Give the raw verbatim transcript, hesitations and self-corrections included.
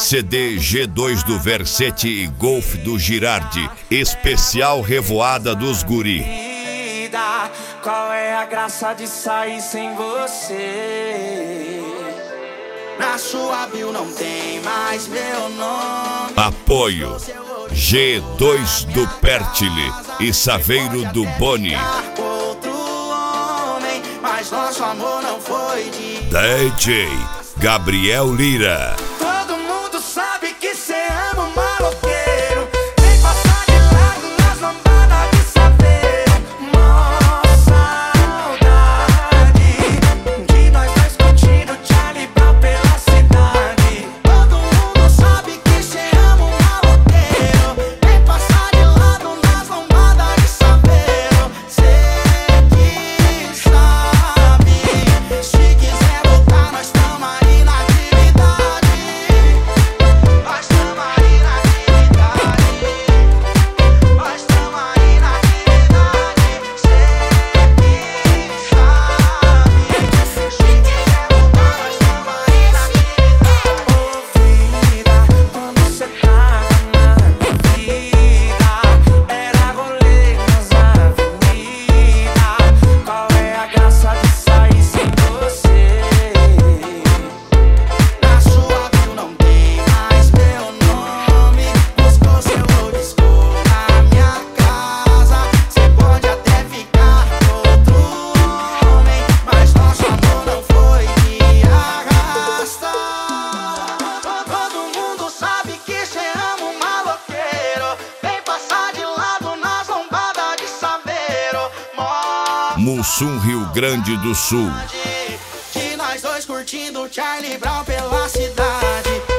C D G dois do Versetti e Golf do Girardi, especial Revoada dos Guri. Qual é a graça de sair sem você? Na sua bio não tem mais meu nome. Apoio G dois do Pertile e Saveiro do Boni. Outro homem, mas nosso amor não foi de D J Gabriel Lira. Todo mundo sabe que cê ama um maloqueiro. Vem passar de lado nas lambadas de saveiro. Mó saudade de nós dois curtindo Charlie Brown pela cidade. Todo mundo sabe que cê ama um maloqueiro. Vem passar de lado nas lambadas de saveiro. Cê que sabe, se quiser voltar nós tamo aí na atividade. Nós tamo aí na atividade. Nós tamo aí na atividade. Cê que sabe, se quiser voltar nós tamo aí na atividade. Ô vida, quando cê tava na minha vida, era rolê nas avenidas. Qual é a graça de sair sem você? Na sua bio não tem mais meu nome. Buscou seu old school na minha casa. Cê pode até ficar com outro homem, mas nosso amor não foi de arrastar. Todo mundo sabe que cê ama um maloqueiro. Vem passar de lado nas lombadas de saveiro. Mó Mussum, Rio Grande do Sul. de nós dois curtindo Charlie Brown pela cidade.